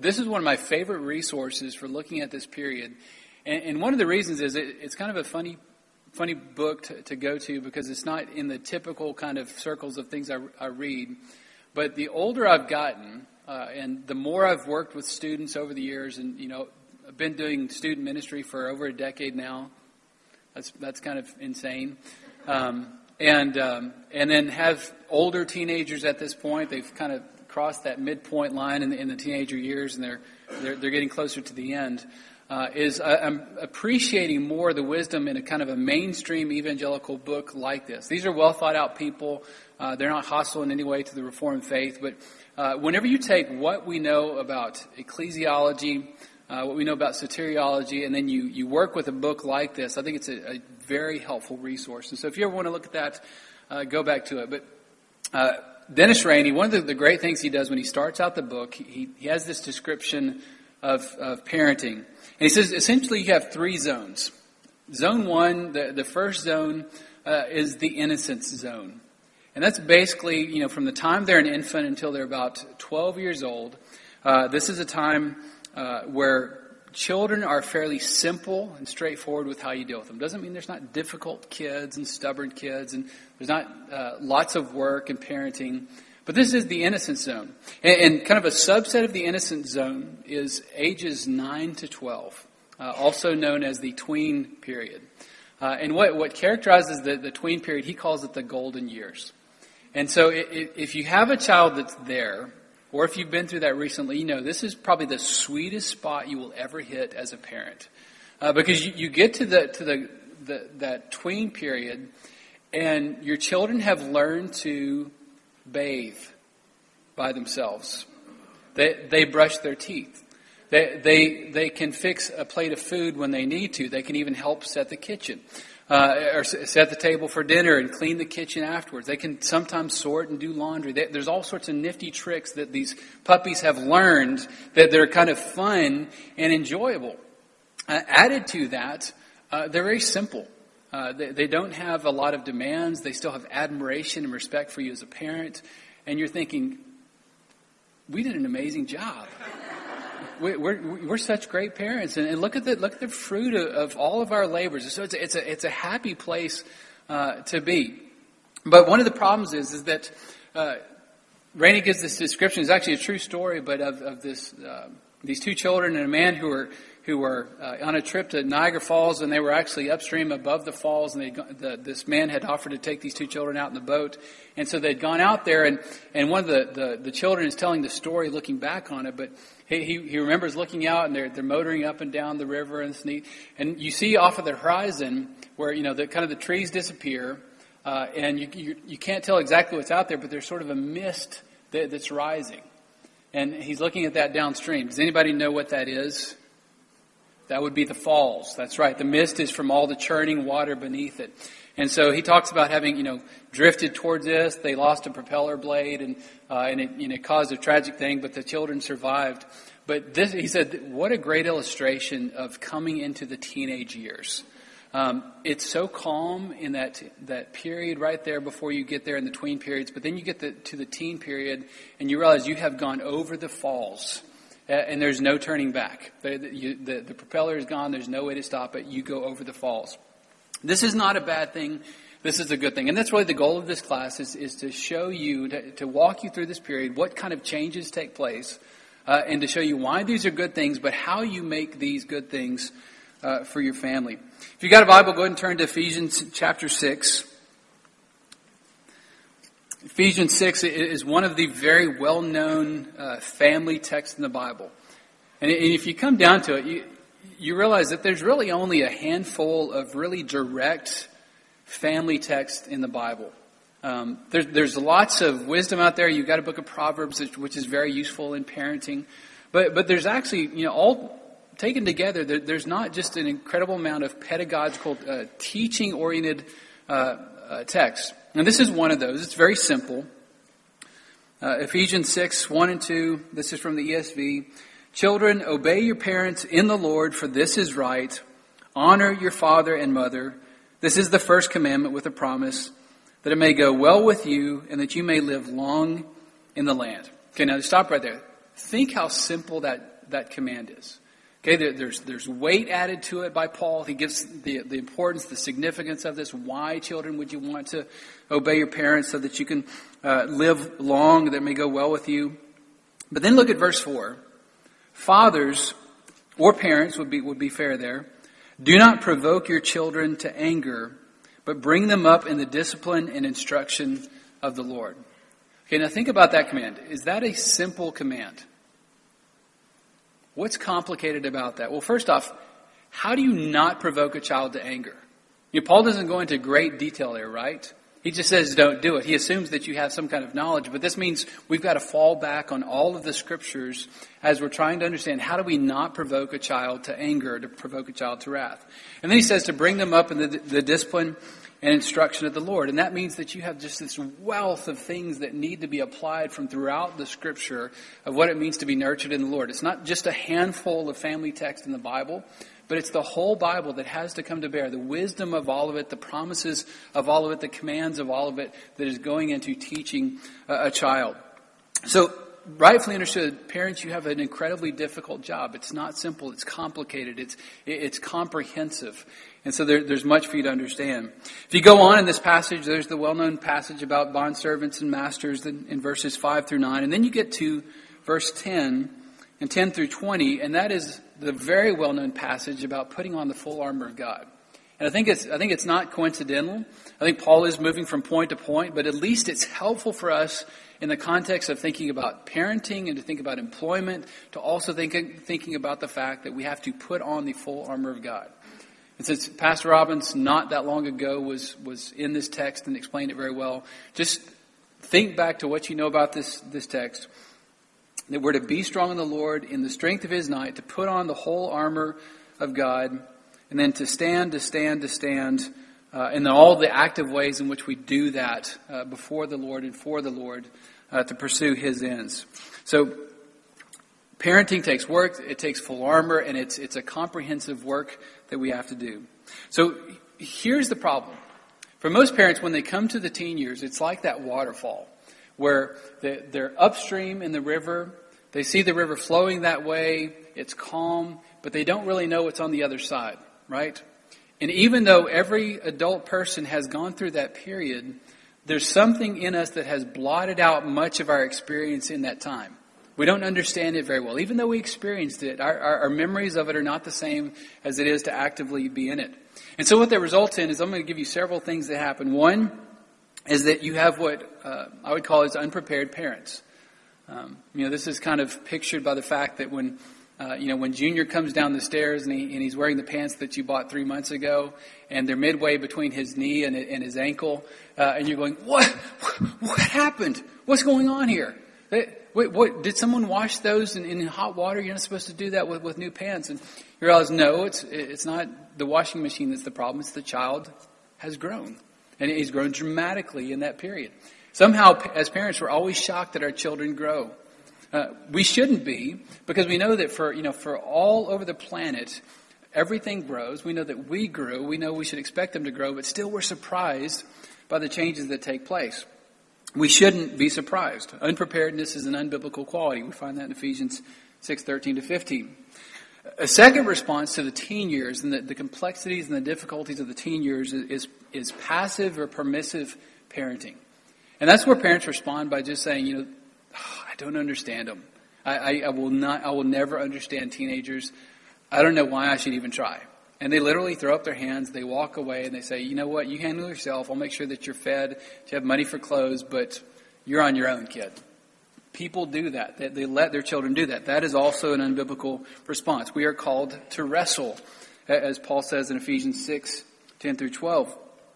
this is one of my favorite resources for looking at this period. And one of the reasons is it's kind of a funny book to go to because it's not in the typical kind of circles of things I read. But the older I've gotten, and the more I've worked with students over the years, and I've been doing student ministry for over a decade now. That's kind of insane. And then have older teenagers at this point. They've kind of crossed that midpoint line in the teenager years, and they're getting closer to the end. I'm appreciating more the wisdom in a kind of a mainstream evangelical book like this. These are well thought out people. They're not hostile in any way to the Reformed faith. But whenever you take what we know about ecclesiology, what we know about soteriology, and then you work with a book like this, I think it's a very helpful resource. And so if you ever want to look at that, go back to it. But Dennis Rainey, one of the great things he does when he starts out the book, he has this description of parenting. And he says, essentially, you have three zones. Zone one, the first zone, is the innocence zone. And that's basically, from the time they're an infant until they're about 12 years old. This is a time where children are fairly simple and straightforward with how you deal with them. Doesn't mean there's not difficult kids and stubborn kids, and there's not lots of work and parenting. But this is the innocence zone. And kind of a subset of the innocence zone is ages 9 to 12, also known as the tween period. And what characterizes the tween period, he calls it the golden years. And so if you have a child that's there, or if you've been through that recently, this is probably the sweetest spot you will ever hit as a parent. Because you get to that tween period, and your children have learned to bathe by themselves. They brush their teeth. They can fix a plate of food when they need to. They can even help set the kitchen. Or set the table for dinner and clean the kitchen afterwards. They can sometimes sort and do laundry. There's all sorts of nifty tricks that these puppies have learned that they're kind of fun and enjoyable. Added to that, they're very simple. They don't have a lot of demands. They still have admiration and respect for you as a parent. And you're thinking, we did an amazing job. We're such great parents, and look at the fruit of all of our labors. So it's a happy place to be. But one of the problems is that Rainey gives this description. It's actually a true story, but of these two children and a man who were on a trip to Niagara Falls, and they were actually upstream above the falls, and this man had offered to take these two children out in the boat. And so they'd gone out there, and one of the children is telling the story looking back on it, but he remembers looking out, and they're motoring up and down the river, and it's neat. And you see off of the horizon where, the trees disappear, and you can't tell exactly what's out there, but there's sort of a mist that's rising. And he's looking at that downstream. Does anybody know what that is? That would be the falls. That's right. The mist is from all the churning water beneath it. And so he talks about having, drifted towards this. They lost a propeller blade, and it caused a tragic thing, but the children survived. But this, he said, what a great illustration of coming into the teenage years. It's so calm in that period right there before you get there in the tween periods, but then you get to the teen period, and you realize you have gone over the falls. And there's no turning back. The propeller is gone. There's no way to stop it. You go over the falls. This is not a bad thing. This is a good thing. And that's really the goal of this class is to show you, to walk you through this period, what kind of changes take place, and to show you why these are good things, but how you make these good things for your family. If you've got a Bible, go ahead and turn to Ephesians chapter 6. Ephesians 6 is one of the very well-known family texts in the Bible. And if you come down to it, you realize that there's really only a handful of really direct family texts in the Bible. There's lots of wisdom out there. You've got a book of Proverbs, which is very useful in parenting. But there's actually, all taken together, there's not just an incredible amount of pedagogical, teaching-oriented text. And this is one of those. It's very simple. Ephesians 6, 1 and 2. This is from the ESV. Children, obey your parents in the Lord, for this is right. Honor your father and mother. This is the first commandment with a promise, that it may go well with you and that you may live long in the land. Okay, now stop right there. think how simple that command is. Okay, there's weight added to it by Paul. He gives the importance, the significance of this. Why, children, would you want to obey your parents so that you can live long, that it may go well with you? But then look at verse 4. Fathers or parents would be fair there. Do not provoke your children to anger, but bring them up in the discipline and instruction of the Lord. Okay, now think about that command. Is that a simple command? What's complicated about that? Well, first off, how do you not provoke a child to anger? Paul doesn't go into great detail there, right? He just says don't do it. He assumes that you have some kind of knowledge, but this means we've got to fall back on all of the scriptures as we're trying to understand how do we not provoke a child to anger, to provoke a child to wrath. And then he says to bring them up in the discipline and instruction of the Lord. And that means that you have just this wealth of things that need to be applied from throughout the scripture of what it means to be nurtured in the Lord. It's not just a handful of family text in the Bible, but it's the whole Bible that has to come to bear. The wisdom of all of it, the promises of all of it, the commands of all of it that is going into teaching a child. So, rightfully understood, parents, you have an incredibly difficult job. It's not simple. It's complicated. It's comprehensive. And so there's much for you to understand. If you go on in this passage, there's the well-known passage about bondservants and masters in verses 5 through 9. And then you get to verse 10 and 10 through 20, and that is the very well-known passage about putting on the full armor of God. And I think it's not coincidental. I think Paul is moving from point to point, but at least it's helpful for us in the context of thinking about parenting and to think about employment, to also thinking about the fact that we have to put on the full armor of God. And since Pastor Robbins not that long ago was in this text and explained it very well, just think back to what you know about this text, that we're to be strong in the Lord in the strength of His might, to put on the whole armor of God, and then to stand, in all the active ways in which we do that before the Lord and for the Lord to pursue His ends. So parenting takes work, it takes full armor, and it's a comprehensive work that we have to do. So here's the problem. For most parents, when they come to the teen years, it's like that waterfall where they're upstream in the river. They see the river flowing that way. It's calm, but they don't really know what's on the other side, right? And even though every adult person has gone through that period, there's something in us that has blotted out much of our experience in that time. We don't understand it very well. Even though we experienced it, our memories of it are not the same as it is to actively be in it. And so what that results in is I'm going to give you several things that happen. One is that you have what I would call as unprepared parents. This is kind of pictured by the fact that when Junior comes down the stairs and he's wearing the pants that you bought 3 months ago, and they're midway between his knee and his ankle, and you're going, what happened? What's going on here? What did someone wash those in hot water? You're not supposed to do that with new pants. And you realize, no, it's not the washing machine that's the problem. It's the child has grown. And he's grown dramatically in that period. Somehow, as parents, we're always shocked that our children grow. We shouldn't be, because we know that for all over the planet, everything grows. We know that we grew. We know we should expect them to grow, but still we're surprised by the changes that take place. We shouldn't be surprised. Unpreparedness is an unbiblical quality. We find that in Ephesians 6:13-15. A second response to the teen years and the complexities and the difficulties of the teen years is passive or permissive parenting. And that's where parents respond by just saying, I don't understand them. I will never understand teenagers. I don't know why I should even try. And they literally throw up their hands, they walk away, and they say, you know what, you handle yourself. I'll make sure that you're fed, that you have money for clothes, but you're on your own, kid. People do that. They let their children do that. That is also an unbiblical response. We are called to wrestle, as Paul says in Ephesians 6:10-12.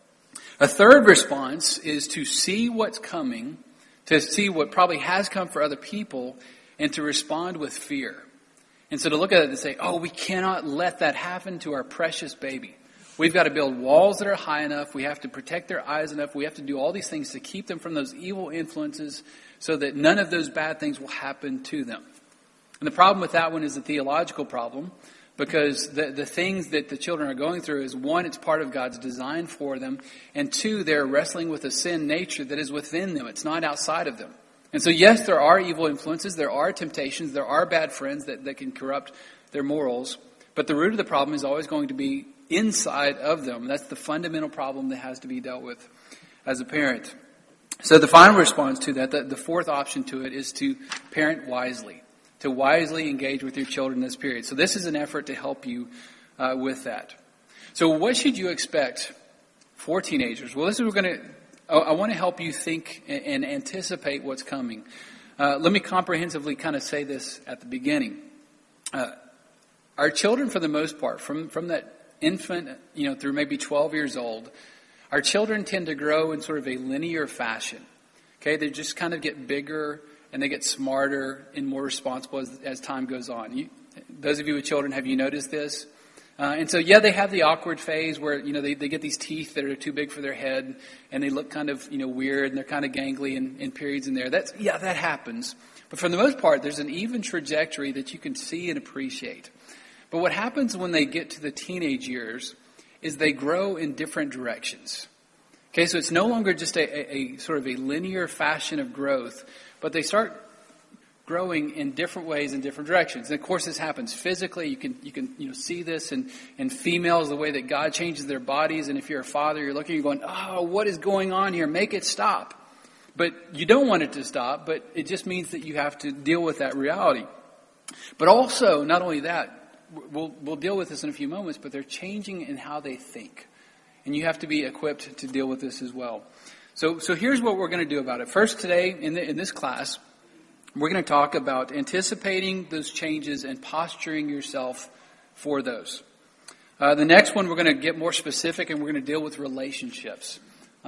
A third response is to see what's coming, to see what probably has come for other people, and to respond with fear. And so to look at it and say, we cannot let that happen to our precious baby. We've got to build walls that are high enough. We have to protect their eyes enough. We have to do all these things to keep them from those evil influences so that none of those bad things will happen to them. And the problem with that one is a theological problem, because the things that the children are going through is, one, it's part of God's design for them, and two, they're wrestling with a sin nature that is within them. It's not outside of them. And so, yes, there are evil influences, there are temptations, there are bad friends that can corrupt their morals. But the root of the problem is always going to be inside of them. That's the fundamental problem that has to be dealt with as a parent. So the final response to that, the fourth option to it, is to parent wisely, to wisely engage with your children in this period. So this is an effort to help you with that. So what should you expect for teenagers? Well, this is I want to help you think and anticipate what's coming. Let me comprehensively kind of say this at the beginning. Our children, for the most part, from that infant, through maybe 12 years old, our children tend to grow in sort of a linear fashion. Okay, they just kind of get bigger and they get smarter and more responsible as time goes on. Those of you with children, have you noticed this? And so, they have the awkward phase where, they get these teeth that are too big for their head and they look kind of, weird and they're kind of gangly in periods in there. That happens. But for the most part, there's an even trajectory that you can see and appreciate. But what happens when they get to the teenage years is they grow in different directions. Okay, so it's no longer just a sort of a linear fashion of growth, but they start growing in different ways in different directions. And of course, this happens physically. You can see this in females, the way that God changes their bodies. And if you're a father, you're looking, you're going, oh, what is going on here? Make it stop. But you don't want it to stop, but it just means that you have to deal with that reality. But also, not only that, we'll deal with this in a few moments, but they're changing in how they think. And you have to be equipped to deal with this as well. So here's what we're going to do about it. First, today, in this class, we're going to talk about anticipating those changes and posturing yourself for those. The next one, we're going to get more specific, and we're going to deal with relationships.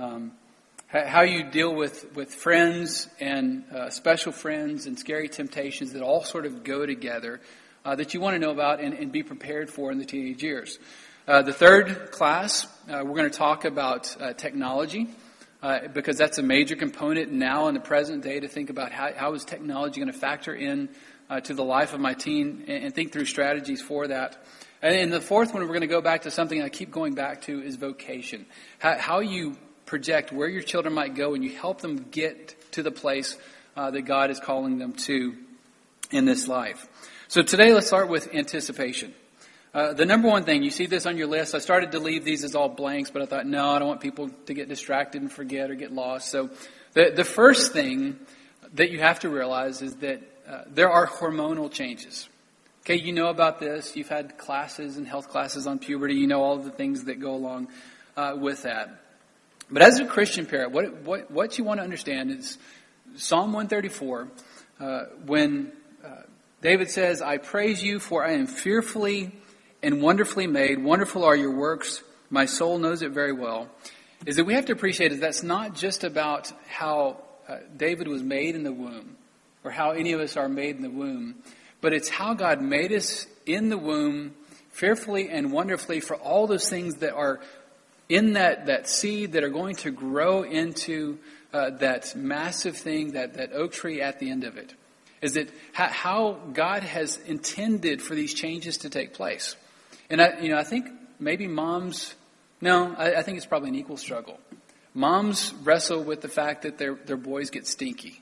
How you deal with friends and special friends and scary temptations that all sort of go together, that you want to know about and be prepared for in the teenage years. The third class, we're going to talk about technology, because that's a major component now in the present day to think about how is technology going to factor in to the life of my teen and think through strategies for that. And in the fourth one, we're going to go back to something I keep going back to is vocation. How you project where your children might go and you help them get to the place that God is calling them to in this life. So today, let's start with anticipation. The number one thing, you see this on your list. I started to leave these as all blanks, but I thought, no, I don't want people to get distracted and forget or get lost. So the first thing that you have to realize is that there are hormonal changes. Okay, you know about this. You've had classes and health classes on puberty. You know all of the things that go along with that. But as a Christian parent, what you want to understand is Psalm 134, when David says, I praise you, for I am fearfully and wonderfully made. Wonderful are your works. My soul knows it very well. Is that we have to appreciate is that's not just about how David was made in the womb or how any of us are made in the womb, but it's how God made us in the womb fearfully and wonderfully for all those things that are in that seed that are going to grow into that massive thing, that oak tree at the end of it. Is that how God has intended for these changes to take place. And I think maybe moms, I think it's probably an equal struggle. Moms wrestle with the fact that their boys get stinky.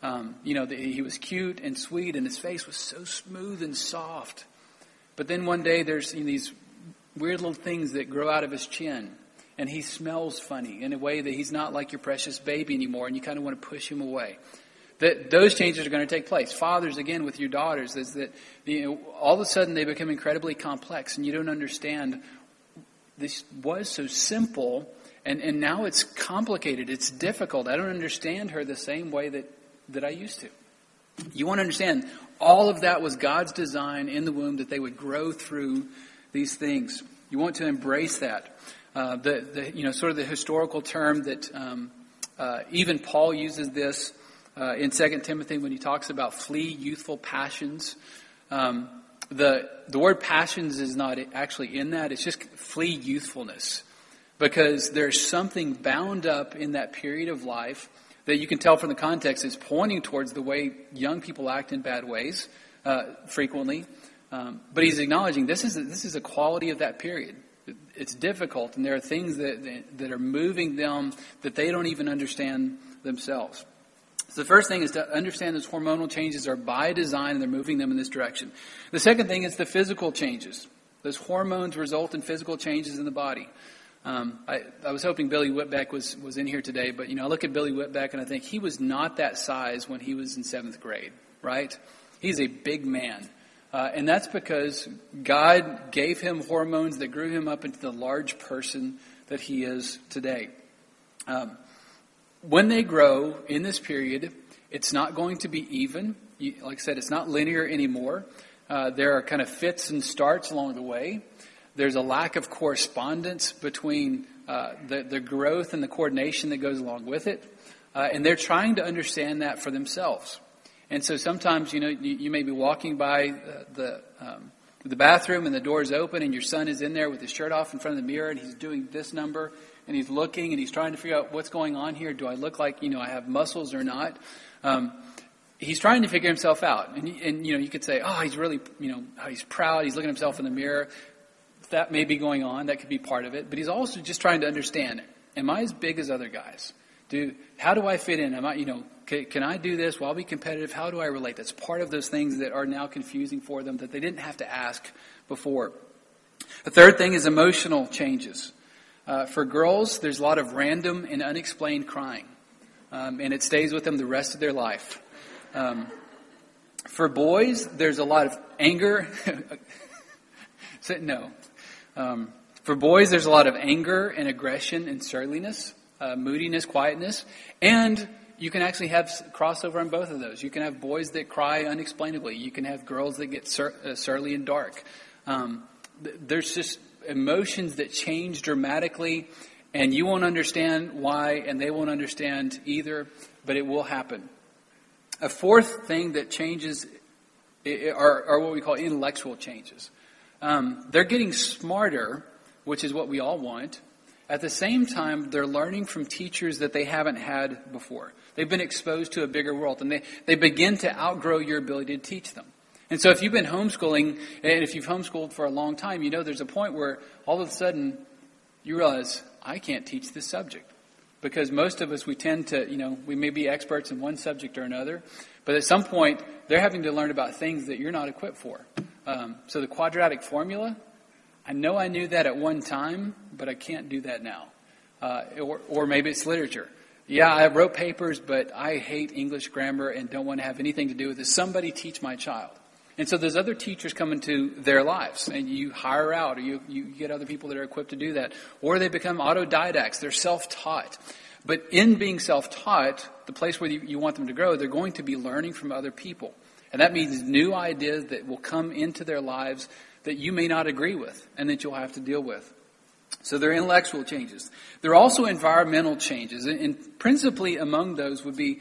He was cute and sweet and his face was so smooth and soft. But then one day there's these weird little things that grow out of his chin. And he smells funny in a way that he's not like your precious baby anymore. And you kind of want to push him away. Those changes are going to take place. Fathers, again, with your daughters, is that all of a sudden they become incredibly complex and you don't understand. This was so simple and now it's complicated. It's difficult. I don't understand her the same way that I used to. You want to understand all of that was God's design in the womb, that they would grow through these things. You want to embrace that. Sort of the historical term that even Paul uses this in 2 Timothy when he talks about flee youthful passions. The word passions is not actually in that. It's just flee youthfulness. Because there's something bound up in that period of life that you can tell from the context is pointing towards the way young people act in bad ways frequently. But he's acknowledging this is a quality of that period. It's difficult, and there are things that are moving them that they don't even understand themselves. So the first thing is to understand those hormonal changes are by design and they're moving them in this direction. The second thing is the physical changes. Those hormones result in physical changes in the body. I was hoping Billy Whitbeck was in here today, but I look at Billy Whitbeck and I think he was not that size when he was in 7th grade, right? He's a big man. And that's because God gave him hormones that grew him up into the large person that he is today. When they grow in this period, it's not going to be even. Like I said, it's not linear anymore. There are kind of fits and starts along the way. There's a lack of correspondence between the growth and the coordination that goes along with it. And they're trying to understand that for themselves. And so sometimes, you may be walking by the bathroom and the door is open and your son is in there with his shirt off in front of the mirror and he's doing this number and he's looking and he's trying to figure out what's going on here. Do I look like, I have muscles or not? He's trying to figure himself out. And you could say, oh, he's really, he's proud. He's looking at himself in the mirror. That may be going on. That could be part of it. But he's also just trying to understand, am I as big as other guys? How do I fit in? Am I, can I do this? Will I be competitive? How do I relate? That's part of those things that are now confusing for them that they didn't have to ask before. The third thing is emotional changes. For girls, there's a lot of random and unexplained crying. And it stays with them the rest of their life. For boys, there's a lot of anger. No. For boys, there's a lot of anger and aggression and surliness, moodiness, quietness. And you can actually have crossover on both of those. You can have boys that cry unexplainably. You can have girls that get surly and dark. There's just emotions that change dramatically, and you won't understand why, and they won't understand either, but it will happen. A fourth thing that changes are what we call intellectual changes. They're getting smarter, which is what we all want. At the same time, they're learning from teachers that they haven't had before. They've been exposed to a bigger world, and they begin to outgrow your ability to teach them. And so if you've been homeschooling, and if you've homeschooled for a long time, there's a point where all of a sudden you realize, I can't teach this subject. Because most of us, we tend to, we may be experts in one subject or another, but at some point, they're having to learn about things that you're not equipped for. So the quadratic formula, I know I knew that at one time, but I can't do that now. Or maybe it's literature. Yeah, I wrote papers, but I hate English grammar and don't want to have anything to do with it. Somebody teach my child. And so there's other teachers come into their lives, and you hire out, or you get other people that are equipped to do that. Or they become autodidacts. They're self-taught. But in being self-taught, the place where you want them to grow, they're going to be learning from other people. And that means new ideas that will come into their lives that you may not agree with and that you'll have to deal with. So there are intellectual changes. There are also environmental changes. And principally among those would be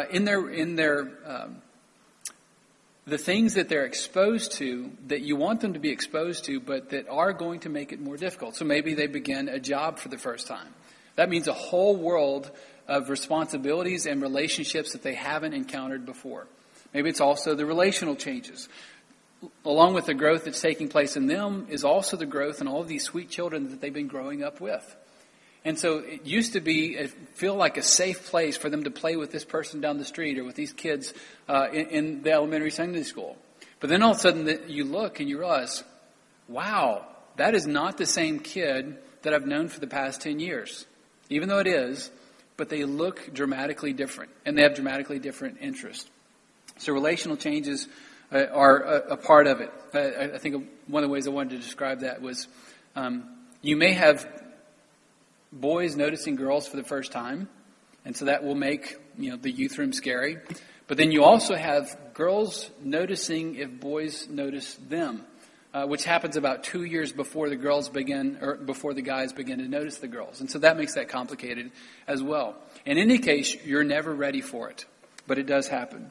the things that they're exposed to that you want them to be exposed to, but that are going to make it more difficult. So maybe they begin a job for the first time. That means a whole world of responsibilities and relationships that they haven't encountered before. Maybe it's also the relational changes. Along with the growth that's taking place in them is also the growth in all of these sweet children that they've been growing up with. And so it used to feel like a safe place for them to play with this person down the street or with these kids in the elementary Sunday school. But then all of a sudden you look and you realize, wow, that is not the same kid that I've known for the past 10 years. Even though it is, but they look dramatically different and they have dramatically different interests. So relational changes are a part of it. I think one of the ways I wanted to describe that was you may have boys noticing girls for the first time, and so that will make the youth room scary. But then you also have girls noticing if boys notice them, which happens about 2 years before the girls begin, or before the guys begin to notice the girls. And so that makes that complicated as well. In any case, you're never ready for it, but it does happen.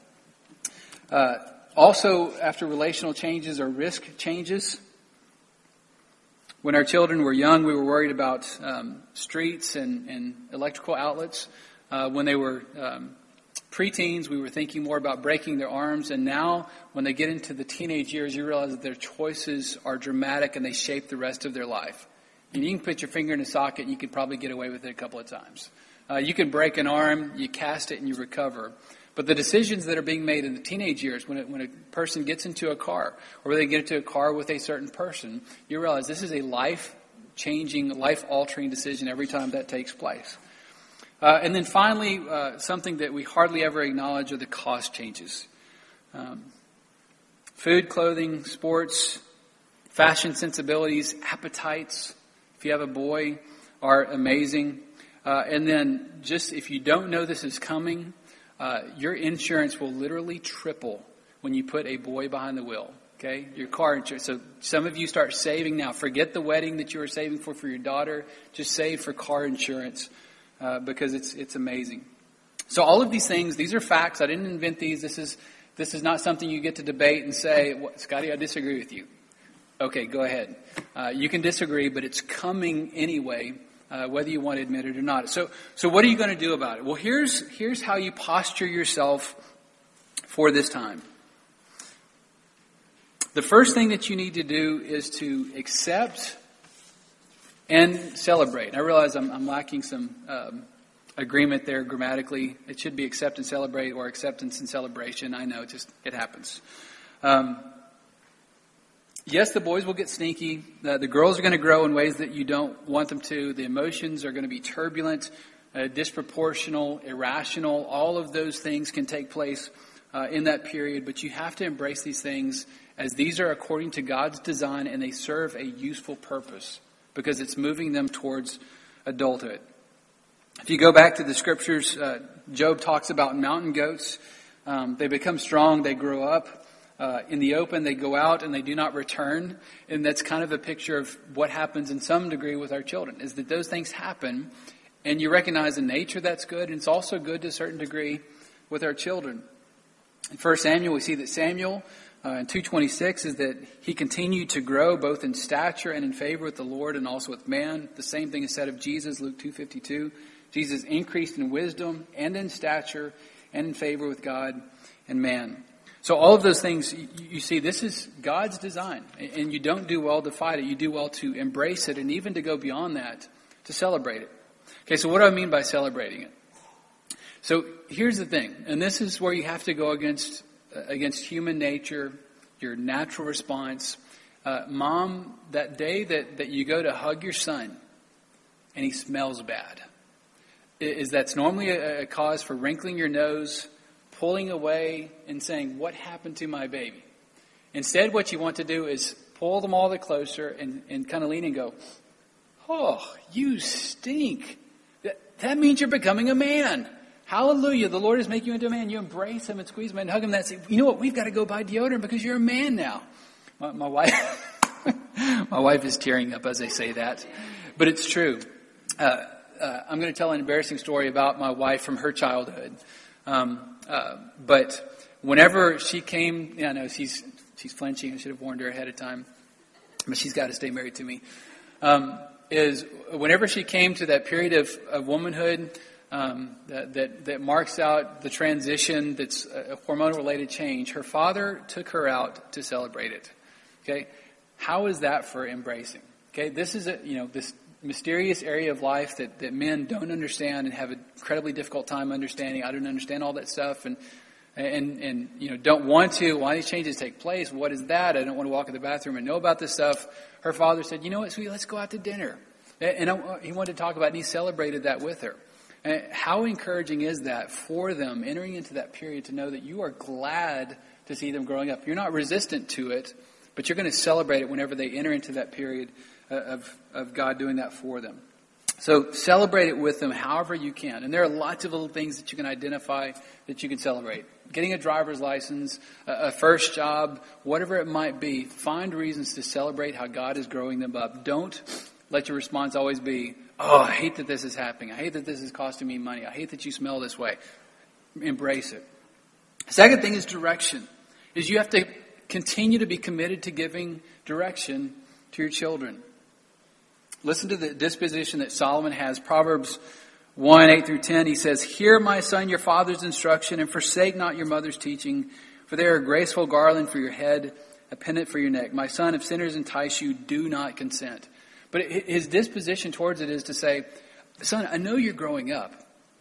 Also, after relational changes are risk changes. When our children were young, we were worried about streets and electrical outlets. When they were preteens, we were thinking more about breaking their arms. And now, when they get into the teenage years, you realize that their choices are dramatic and they shape the rest of their life. And you can put your finger in a socket and you could probably get away with it a couple of times. You can break an arm, you cast it, and you recover. But the decisions that are being made in the teenage years, when a person gets into a car, or they get into a car with a certain person, you realize this is a life-changing, life-altering decision every time that takes place. And then finally, something that we hardly ever acknowledge are the cost changes. Food, clothing, sports, fashion sensibilities, appetites, if you have a boy, are amazing. And then just if you don't know this is coming, your insurance will literally triple when you put a boy behind the wheel. Okay, your car insurance. So some of you start saving now. Forget the wedding that you were saving for your daughter. Just save for car insurance because it's amazing. So all of these things, these are facts. I didn't invent these. This is not something you get to debate and say, Scotty, I disagree with you. Okay, go ahead. You can disagree, but it's coming anyway, whether you want to admit it or not. So what are you going to do about it? Well, here's how you posture yourself for this time. The first thing that you need to do is to accept and celebrate. I realize I'm lacking some agreement there grammatically. It should be accept and celebrate or acceptance and celebration. I know, it happens. Yes, the boys will get sneaky. The girls are going to grow in ways that you don't want them to. The emotions are going to be turbulent, disproportional, irrational. All of those things can take place in that period. But you have to embrace these things as these are according to God's design and they serve a useful purpose because it's moving them towards adulthood. If you go back to the scriptures, Job talks about mountain goats. They become strong, they grow up. In the open, they go out and they do not return. And that's kind of a picture of what happens in some degree with our children, is that those things happen and you recognize in nature that's good. And it's also good to a certain degree with our children. In 1 Samuel, we see that Samuel in 2:26 is that he continued to grow both in stature and in favor with the Lord and also with man. The same thing is said of Jesus, Luke 2:52. Jesus increased in wisdom and in stature and in favor with God and man. So all of those things, you see, this is God's design. And you don't do well to fight it. You do well to embrace it and even to go beyond that, to celebrate it. Okay, so what do I mean by celebrating it? So here's the thing, and this is where you have to go against human nature, your natural response. Mom, that day that you go to hug your son and he smells bad, that's normally a cause for wrinkling your nose, pulling away and saying, what happened to my baby? Instead, what you want to do is pull them all the closer and kind of lean and go, oh, you stink. That means you're becoming a man. Hallelujah. The Lord is making you into a man. You embrace him and squeeze him and hug him. And say, you know what? We've got to go buy deodorant because you're a man now. My wife, my wife is tearing up as I say that, but it's true. I'm going to tell an embarrassing story about my wife from her childhood. But whenever she came, I know she's flinching. I should have warned her ahead of time, but she's got to stay married to me. Is whenever she came to that period of womanhood, that marks out the transition, that's a hormone-related change, her father took her out to celebrate it. Okay, how is that for embracing? Okay, this is this mysterious area of life that men don't understand and have an incredibly difficult time understanding. I don't understand all that stuff and don't want to. Why these changes take place? What is that? I don't want to walk in the bathroom and know about this stuff. Her father said, you know what, sweetie, let's go out to dinner. And he wanted to talk about it, and he celebrated that with her. And how encouraging is that for them entering into that period to know that you are glad to see them growing up? You're not resistant to it, but you're going to celebrate it whenever they enter into that period of God doing that for them. So celebrate it with them however you can. And there are lots of little things that you can identify that you can celebrate. Getting a driver's license, a first job, whatever it might be, find reasons to celebrate how God is growing them up. Don't let your response always be, oh, I hate that this is happening. I hate that this is costing me money. I hate that you smell this way. Embrace it. Second thing is direction. Is you have to continue to be committed to giving direction to your children. Listen to the disposition that Solomon has. Proverbs 1:8-10. He says, hear, my son, your father's instruction, and forsake not your mother's teaching, for they are a graceful garland for your head, a pendant for your neck. My son, if sinners entice you, do not consent. But his disposition towards it is to say, son, I know you're growing up,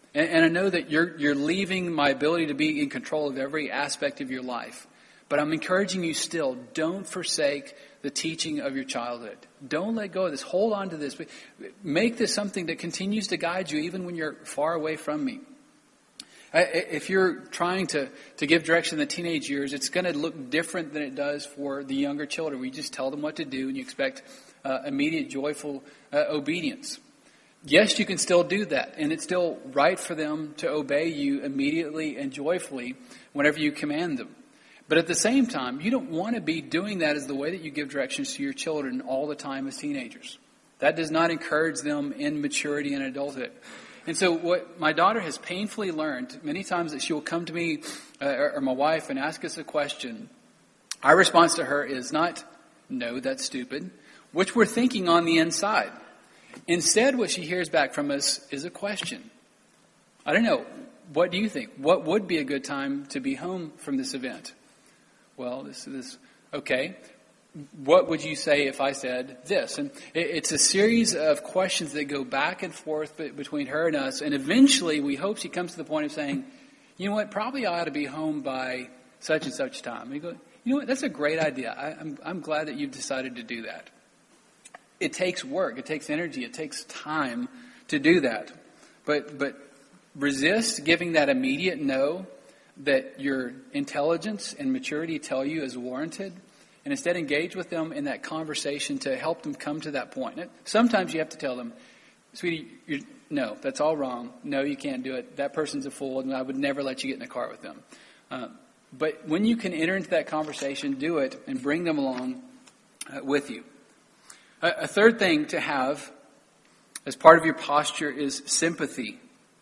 And I know that you're leaving my ability to be in control of every aspect of your life. But I'm encouraging you still, don't forsake the teaching of your childhood. Don't let go of this. Hold on to this. Make this something that continues to guide you even when you're far away from me. If you're trying to give direction in the teenage years, it's going to look different than it does for the younger children. We just tell them what to do and you expect immediate, joyful obedience. Yes, you can still do that, and it's still right for them to obey you immediately and joyfully whenever you command them. But at the same time, you don't want to be doing that as the way that you give directions to your children all the time as teenagers. That does not encourage them in maturity and adulthood. And so what my daughter has painfully learned, many times that she will come to me or my wife and ask us a question, our response to her is not, no, that's stupid, which we're thinking on the inside. Instead, what she hears back from us is a question. I don't know, what do you think? What would be a good time to be home from this event? Well, this okay. What would you say if I said this? And it's a series of questions that go back and forth between her and us. And eventually, we hope she comes to the point of saying, you know what, probably I ought to be home by such and such time. And you go, you know what, that's a great idea. I'm glad that you've decided to do that. It takes work. It takes energy. It takes time to do that. But resist giving that immediate no that your intelligence and maturity tell you is warranted. And instead engage with them in that conversation to help them come to that point. Sometimes you have to tell them, sweetie, no, that's all wrong. No, you can't do it. That person's a fool, and I would never let you get in a car with them. But when you can enter into that conversation, do it and bring them along with you. A third thing to have as part of your posture is sympathy.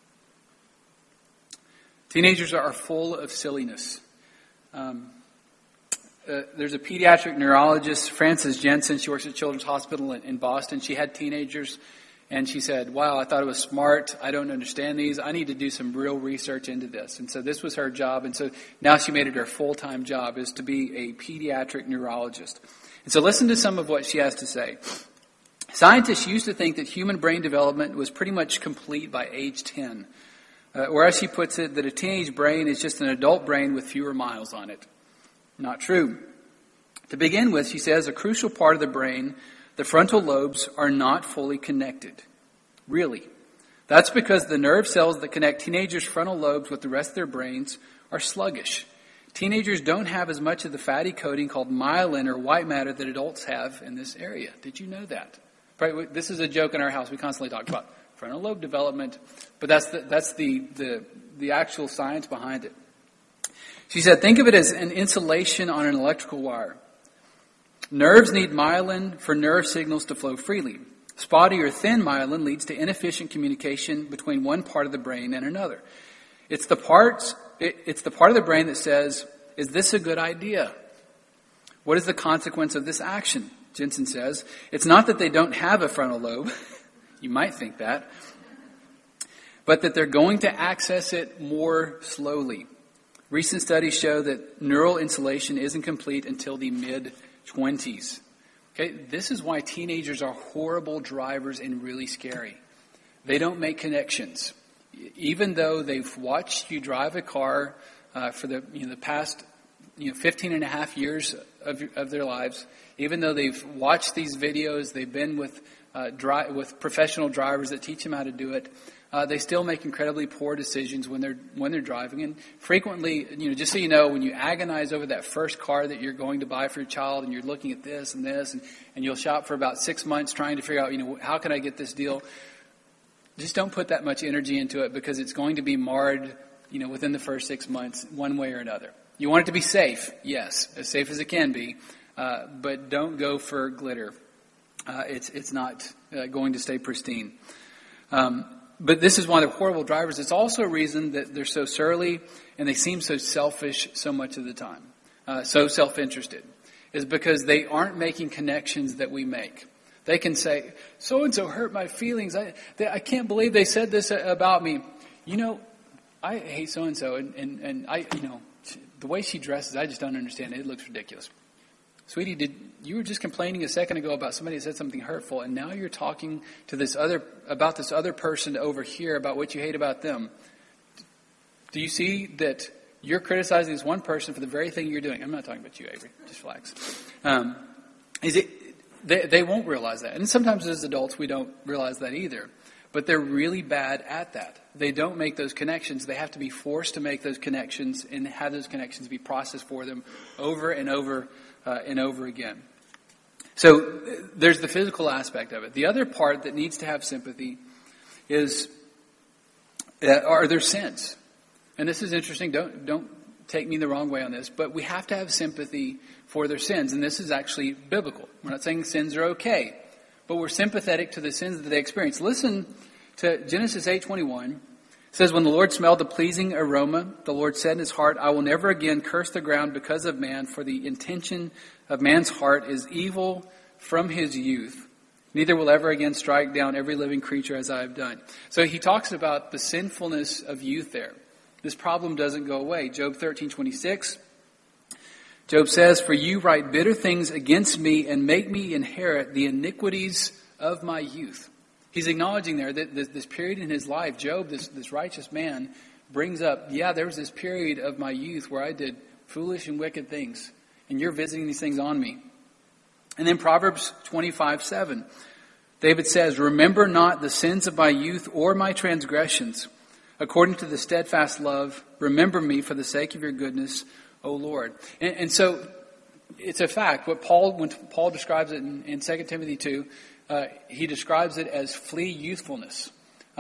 Teenagers are full of silliness. There's a pediatric neurologist, Frances Jensen. She works at Children's Hospital in Boston. She had teenagers, and she said, wow, I thought it was smart. I don't understand these. I need to do some real research into this. And so this was her job. And so now she made it her full-time job, is to be a pediatric neurologist. And so listen to some of what she has to say. Scientists used to think that human brain development was pretty much complete by age 10. Or as she puts it, that a teenage brain is just an adult brain with fewer miles on it. Not true. To begin with, she says, a crucial part of the brain, the frontal lobes, are not fully connected. Really. That's because the nerve cells that connect teenagers' frontal lobes with the rest of their brains are sluggish. Teenagers don't have as much of the fatty coating called myelin or white matter that adults have in this area. Did you know that? Right, this is a joke in our house. We constantly talk about frontal lobe development, but that's the actual science behind it. She said, think of it as an insulation on an electrical wire. Nerves need myelin for nerve signals to flow freely. Spotty or thin myelin leads to inefficient communication between one part of the brain and another. It's the part of the brain that says, is this a good idea? What is the consequence of this action? Jensen says, it's not that they don't have a frontal lobe. You might think that. But that they're going to access it more slowly. Recent studies show that neural insulation isn't complete until the mid-20s. Okay, this is why teenagers are horrible drivers and really scary. They don't make connections. Even though they've watched you drive a car for the past 15 and a half years of their lives, even though they've watched these videos, they've been with professional drivers that teach them how to do it, they still make incredibly poor decisions when they're driving. And frequently, just so you know, when you agonize over that first car that you're going to buy for your child, and you're looking at this and this, and you'll shop for about 6 months trying to figure out, how can I get this deal? Just don't put that much energy into it, because it's going to be marred, within the first 6 months, one way or another. You want it to be safe, yes, as safe as it can be, but don't go for glitter. It's not going to stay pristine. But this is why they're horrible drivers. It's also a reason that they're so surly and they seem so selfish so much of the time, so self-interested, is because they aren't making connections that we make. They can say, so-and-so hurt my feelings. I can't believe they said this about me. I hate so-and-so, and I, the way she dresses, I just don't understand it. It looks ridiculous. Sweetie, you were just complaining a second ago about somebody that said something hurtful, and now you're talking to about this other person over here about what you hate about them. Do you see that you're criticizing this one person for the very thing you're doing? I'm not talking about you, Avery. Just relax. They won't realize that. And sometimes as adults, we don't realize that either. But they're really bad at that. They don't make those connections. They have to be forced to make those connections and have those connections be processed for them over and over and over again. So there's the physical aspect of it. The other part that needs to have sympathy are their sins. And this is interesting. Don't take me the wrong way on this, but we have to have sympathy for their sins. And this is actually biblical. We're not saying sins are okay, but we're sympathetic to the sins that they experience. Listen to Genesis 8:21. It says, when the Lord smelled the pleasing aroma, the Lord said in his heart, I will never again curse the ground because of man, for the intention of man's heart is evil from his youth. Neither will ever again strike down every living creature as I have done. So he talks about the sinfulness of youth there. This problem doesn't go away. Job 13:26. Job says, for you write bitter things against me and make me inherit the iniquities of my youth. He's acknowledging there that this period in his life, Job, this righteous man, brings up, there was this period of my youth where I did foolish and wicked things, and you're visiting these things on me. And then Proverbs 25:7. David says, remember not the sins of my youth or my transgressions. According to the steadfast love, remember me for the sake of your goodness, O Lord. And so it's a fact. When Paul describes it in 2 Timothy 2, he describes it as flee youthfulness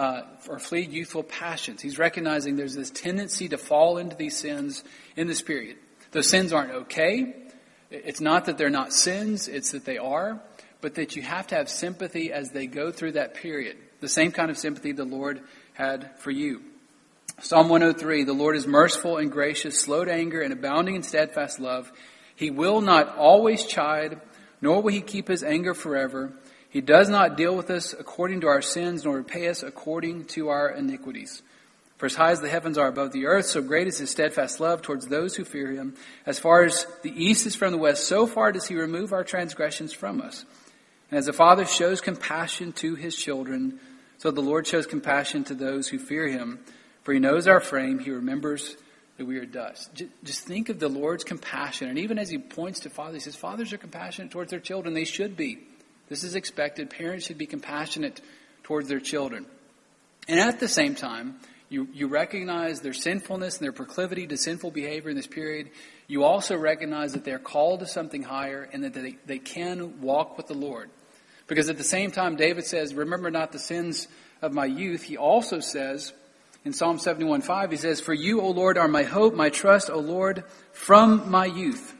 or flee youthful passions. He's recognizing there's this tendency to fall into these sins in this period. Those sins aren't okay. It's not that they're not sins, it's that they are, but that you have to have sympathy as they go through that period. The same kind of sympathy the Lord had for you. Psalm 103, the Lord is merciful and gracious, slow to anger and abounding in steadfast love. He will not always chide, nor will he keep his anger forever. He does not deal with us according to our sins, nor repay us according to our iniquities. For as high as the heavens are above the earth, so great is his steadfast love towards those who fear him. As far as the east is from the west, so far does he remove our transgressions from us. And as a father shows compassion to his children, so the Lord shows compassion to those who fear him. For he knows our frame, he remembers that we are dust. Just think of the Lord's compassion. And even as he points to fathers, he says, fathers are compassionate towards their children. They should be. This is expected. Parents should be compassionate towards their children. And at the same time, you recognize their sinfulness and their proclivity to sinful behavior in this period. You also recognize that they're called to something higher and that they can walk with the Lord. Because at the same time, David says, remember not the sins of my youth. He also says, in Psalm 71:5, he says, for you, O Lord, are my hope, my trust, O Lord, from my youth.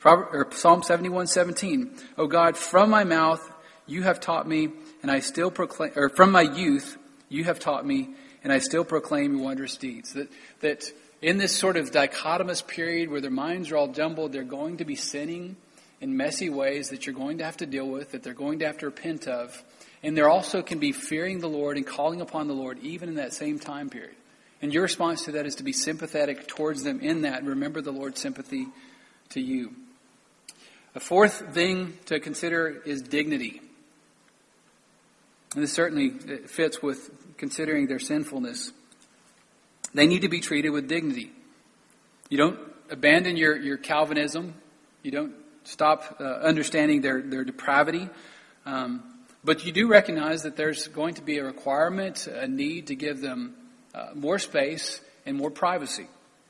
Psalm 71:17, O God, from my mouth you have taught me, and I still proclaim, or from my youth you have taught me, and I still proclaim your wondrous deeds. That in this sort of dichotomous period where their minds are all jumbled, they're going to be sinning in messy ways that you're going to have to deal with, that they're going to have to repent of. And there also can be fearing the Lord and calling upon the Lord even in that same time period. And your response to that is to be sympathetic towards them in that and remember the Lord's sympathy to you. A fourth thing to consider is dignity. And this certainly fits with considering their sinfulness. They need to be treated with dignity. You don't abandon your Calvinism. You don't stop understanding their depravity. But you do recognize that there's going to be a requirement, a need to give them more space and more privacy.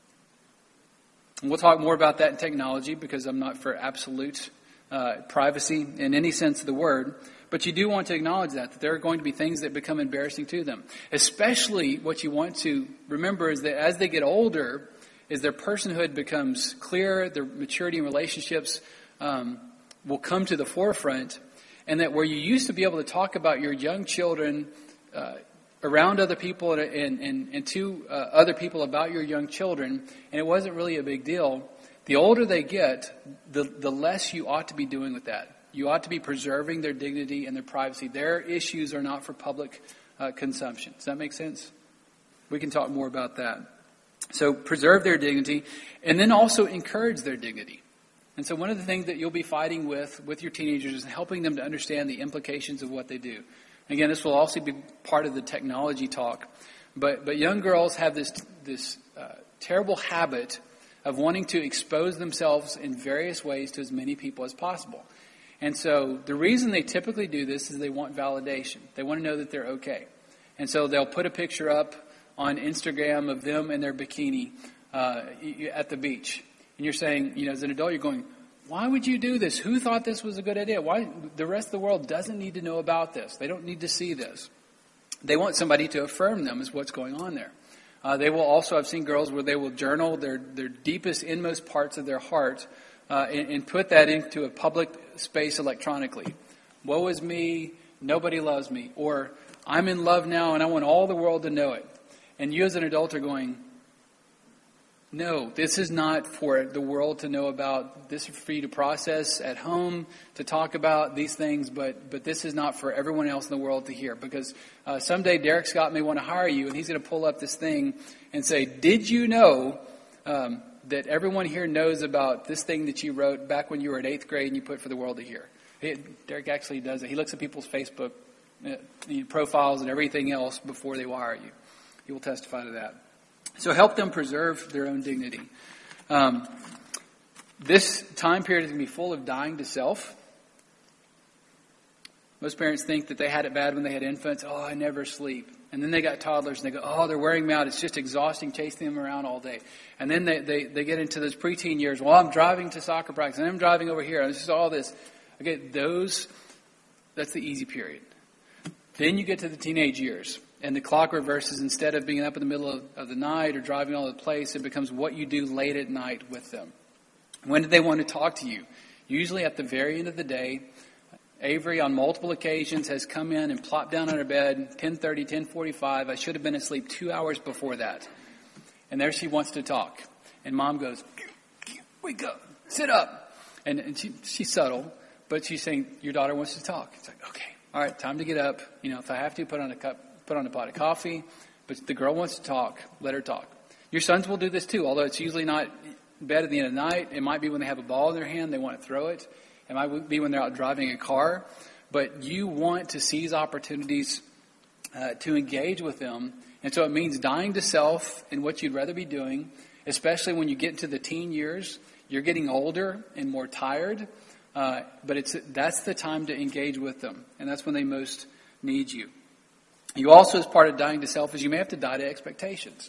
And we'll talk more about that in technology because I'm not for absolute privacy in any sense of the word. But you do want to acknowledge that there are going to be things that become embarrassing to them. Especially what you want to remember is that as they get older, as their personhood becomes clearer, their maturity in relationships will come to the forefront. And that where you used to be able to talk about your young children around other people and to other people about your young children, and it wasn't really a big deal, the older they get, the less you ought to be doing with that. You ought to be preserving their dignity and their privacy. Their issues are not for public consumption. Does that make sense? We can talk more about that. So preserve their dignity and then also encourage their dignity. And so one of the things that you'll be fighting with your teenagers is helping them to understand the implications of what they do. Again, this will also be part of the technology talk. But young girls have this terrible habit of wanting to expose themselves in various ways to as many people as possible. And so the reason they typically do this is they want validation. They want to know that they're okay. And so they'll put a picture up on Instagram of them in their bikini at the beach. And you're saying, as an adult, you're going, why would you do this? Who thought this was a good idea? Why? The rest of the world doesn't need to know about this. They don't need to see this. They want somebody to affirm them as what's going on there. They will also, I've seen girls where they will journal their deepest, inmost parts of their heart and put that into a public space electronically. Woe is me, nobody loves me. Or I'm in love now and I want all the world to know it. And you as an adult are going, no, this is not for the world to know about. This is for you to process at home, to talk about these things, but this is not for everyone else in the world to hear. Because someday Derek Scott may want to hire you, and he's going to pull up this thing and say, did you know that everyone here knows about this thing that you wrote back when you were in 8th grade and you put for the world to hear? Derek actually does it. He looks at people's Facebook profiles and everything else before they will hire you. He will testify to that. So help them preserve their own dignity. This time period is going to be full of dying to self. Most parents think that they had it bad when they had infants. Oh, I never sleep. And then they got toddlers and they go, oh, they're wearing me out. It's just exhausting chasing them around all day. And then they get into those preteen years. Well, I'm driving to soccer practice and I'm driving over here. And it's just all this. Okay, that's the easy period. Then you get to the teenage years. And the clock reverses. Instead of being up in the middle of the night or driving all over the place, it becomes what you do late at night with them. When do they want to talk to you? Usually at the very end of the day. Avery, on multiple occasions, has come in and plopped down on her bed, 10:30, 10:45. I should have been asleep 2 hours before that. And there she wants to talk. And Mom goes, wake up, sit up. And she's subtle, but she's saying, your daughter wants to talk. It's like, okay, all right, time to get up. If I have to, put on a pot of coffee. But the girl wants to talk, let her talk. Your sons will do this too, although it's usually not bed at the end of the night. It might be when they have a ball in their hand, they want to throw it. It might be when they're out driving a car. But you want to seize opportunities to engage with them. And so it means dying to self and what you'd rather be doing, especially when you get into the teen years. You're getting older and more tired. But that's the time to engage with them. And that's when they most need you. You also, as part of dying to self, is you may have to die to expectations.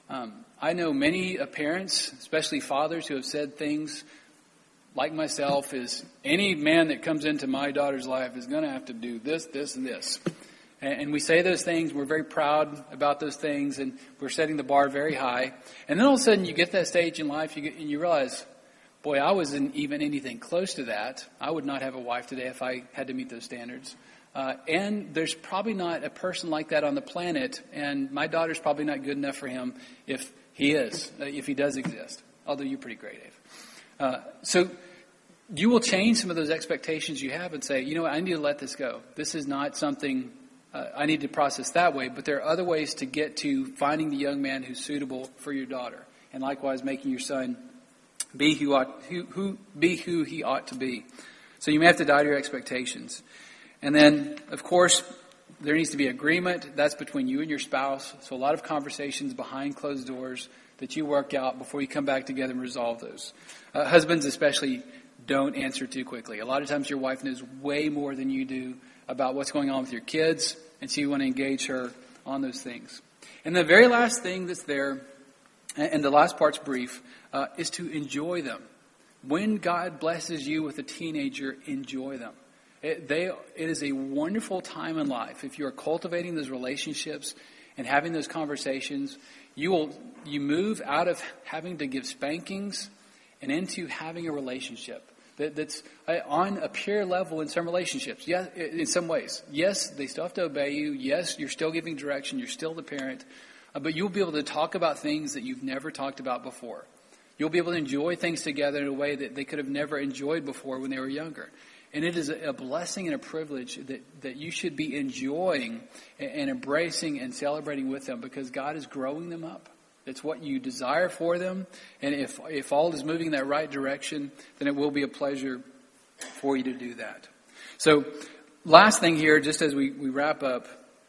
I know many parents, especially fathers, who have said things like myself, is any man that comes into my daughter's life is going to have to do this, this, and this. And we say those things. We're very proud about those things, and we're setting the bar very high. And then all of a sudden you get to that stage in life and you realize, boy, I wasn't even anything close to that. I would not have a wife today if I had to meet those standards. And there's probably not a person like that on the planet, and my daughter's probably not good enough for him if he does exist. Although you're pretty great, Dave. So you will change some of those expectations you have and say, I need to let this go. This is not something I need to process that way, but there are other ways to get to finding the young man who's suitable for your daughter, and likewise making your son be who he ought to be. So you may have to die to your expectations. And then, of course, there needs to be agreement. That's between you and your spouse. So a lot of conversations behind closed doors that you work out before you come back together and resolve those. Husbands especially, don't answer too quickly. A lot of times your wife knows way more than you do about what's going on with your kids, and so you want to engage her on those things. And the very last thing that's there, and the last part's brief, is to enjoy them. When God blesses you with a teenager, enjoy them. It is a wonderful time in life. If you are cultivating those relationships and having those conversations, you move out of having to give spankings and into having a relationship that's on a peer level in some relationships. Yeah, in some ways. Yes, they still have to obey you. Yes, you're still giving direction. You're still the parent. But you'll be able to talk about things that you've never talked about before. You'll be able to enjoy things together in a way that they could have never enjoyed before when they were younger. And it is a blessing and a privilege that you should be enjoying and embracing and celebrating with them, because God is growing them up. It's what you desire for them. And if all is moving in that right direction, then it will be a pleasure for you to do that. So last thing here, just as we wrap up,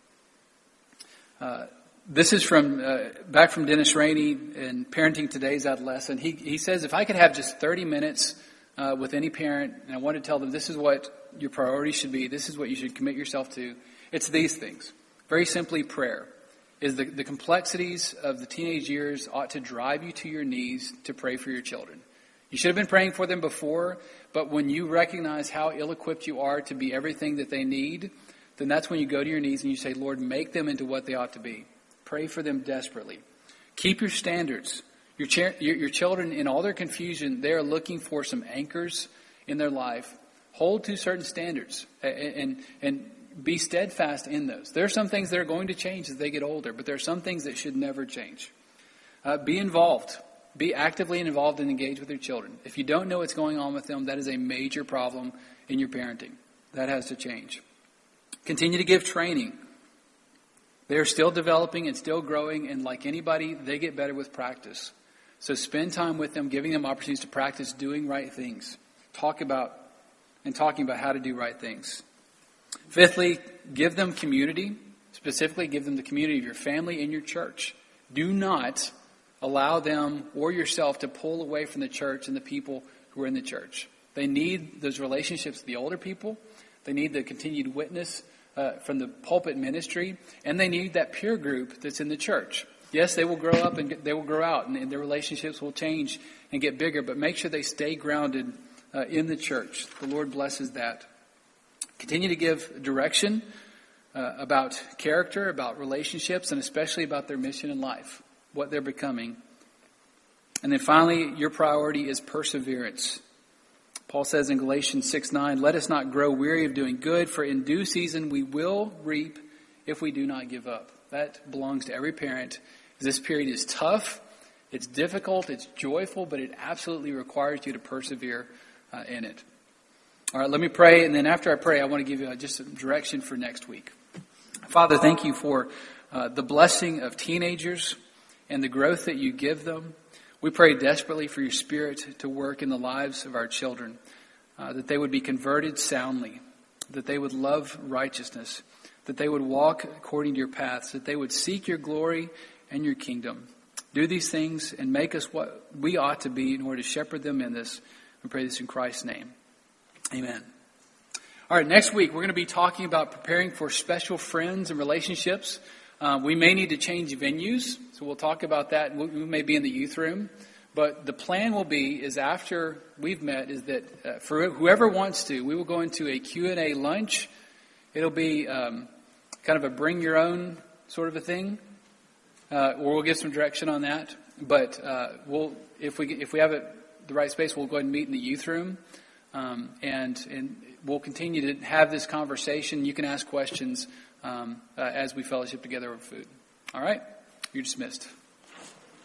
this is from back from Dennis Rainey in Parenting Today's Adolescent. He says, if I could have just 30 minutes with any parent, and I want to tell them this is what your priority should be, this is what you should commit yourself to, it's these things. Very simply, prayer. Is the complexities of the teenage years ought to drive you to your knees to pray for your children. You should have been praying for them before, but when you recognize how ill-equipped you are to be everything that they need, then that's when you go to your knees and you say, Lord, make them into what they ought to be. Pray for them desperately. Keep your standards. Your children, in all their confusion, they are looking for some anchors in their life. Hold to certain standards and be steadfast in those. There are some things that are going to change as they get older, but there are some things that should never change. Be involved. Be actively involved and engaged with your children. If you don't know what's going on with them, that is a major problem in your parenting. That has to change. Continue to give training. They are still developing and still growing, and like anybody, they get better with practice. So spend time with them, giving them opportunities to practice doing right things. Talking about how to do right things. Fifthly, give them community. Specifically, give them the community of your family and your church. Do not allow them or yourself to pull away from the church and the people who are in the church. They need those relationships with the older people. They need the continued witness from the pulpit ministry. And they need that peer group that's in the church. Yes, they will grow up and they will grow out, and their relationships will change and get bigger. But make sure they stay grounded in the church. The Lord blesses that. Continue to give direction about character, about relationships, and especially about their mission in life, what they're becoming. And then finally, your priority is perseverance. Paul says in Galatians 6:9, let us not grow weary of doing good, for in due season we will reap if we do not give up. That belongs to every parent. This period is tough, it's difficult, it's joyful, but it absolutely requires you to persevere in it. All right, let me pray, and then after I pray, I want to give you just some direction for next week. Father, thank you for the blessing of teenagers and the growth that you give them. We pray desperately for your Spirit to work in the lives of our children, that they would be converted soundly, that they would love righteousness, that they would walk according to your paths, that they would seek your glory and your kingdom. Do these things and make us what we ought to be in order to shepherd them in this. We pray this in Christ's name. Amen. All right, next week we're going to be talking about preparing for special friends and relationships. We may need to change venues, so we'll talk about that. We may be in the youth room. But the plan will be, is after we've met, is that for whoever wants to, we will go into a Q&A lunch. It'll be kind of a bring your own sort of a thing. Or we'll give some direction on that. But if we have the right space, we'll go ahead and meet in the youth room. And we'll continue to have this conversation. You can ask questions as we fellowship together over food. All right? You're dismissed.